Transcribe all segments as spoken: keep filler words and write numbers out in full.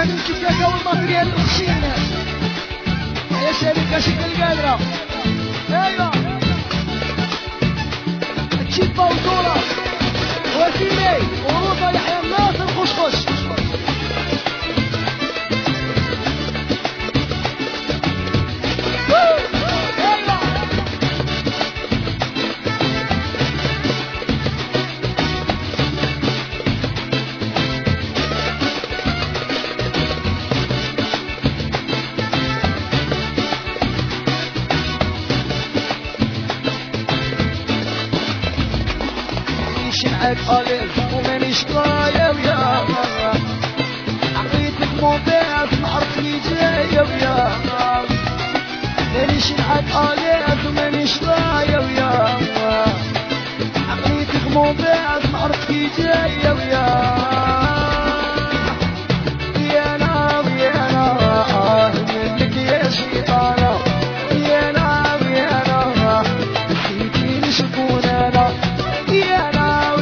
من الكيكه والماتريال الخشين يا شركه شكل القادره ايوه تشيبا وزوره وسيمي وروطه يحيى الناس الخشخش معاك قليل ومانيش طايا ويا عطيتك موبيل معرفني جاية ويا مانيش معاك قليل ومانيش طايا ويا عطيتك موبيل معرفني جاية ويا ويانا ويانا منك يا شيطانة ويانا ويانا نسيتيني شكون انا ويانا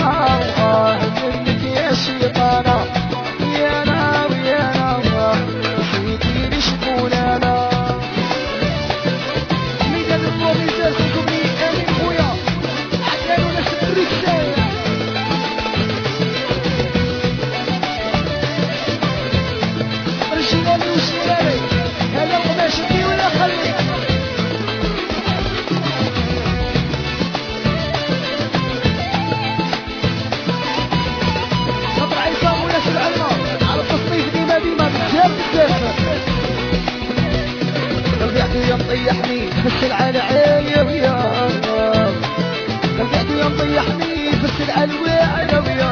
منك يا شيطانة ويانا ويانا نسيتيني شكون انا ميدان البروفيسور كوكوبني امين خويا حكالو ناس الرسالة رجيلاني وشيلاني هلا وقماش بي ولا خليك قلبي مطيحني بس العالي عالية ويا قلبي مطيحني بس العالي واعية ويا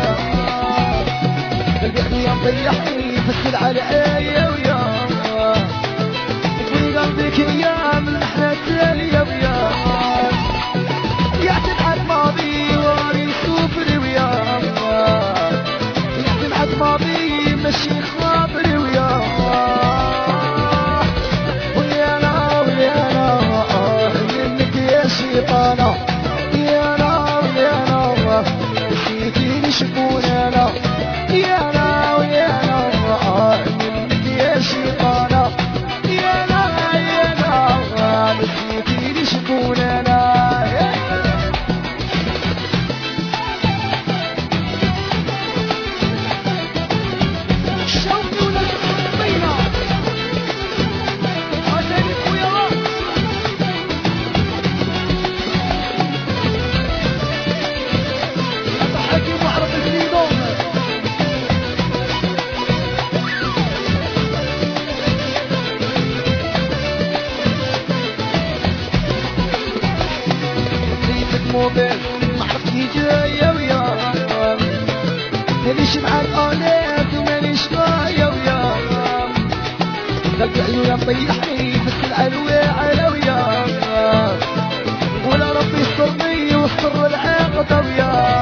قلبي مطيحني بس العالي عالية ويا في قلبك يا من احنا التالية ويا يعتم عد ماضي واري سوبري ويا يعتم عد ماضي ماشي خاطري ويا شيطانة ويانا ويانا نسيتيني شكون انا ويانا ويانا منك يا شيطانة ويانا ويانا نسيتيني شكون انا موبيل معرفني جاية ويا مانيش معاك قالت ومانيش طايا ويا قلبي عيونها مطيحني بس العلوي على ويا ولا ربي يسترني ويستر العاقدة ويا